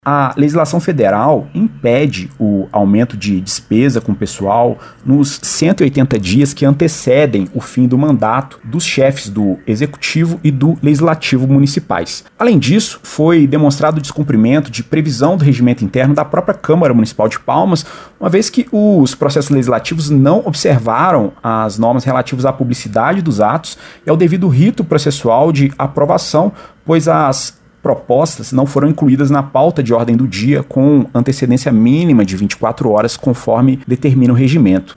A legislação federal impede o aumento de despesa com o pessoal nos 180 dias que antecedem o fim do mandato dos chefes do Executivo e do Legislativo municipais. Além disso, foi demonstrado o descumprimento de previsão do regimento interno da própria Câmara Municipal de Palmas, uma vez que os processos legislativos não observaram as normas relativas à publicidade dos atos e ao devido rito processual de aprovação, pois as propostas não foram incluídas na pauta de ordem do dia com antecedência mínima de 24 horas, conforme determina o regimento.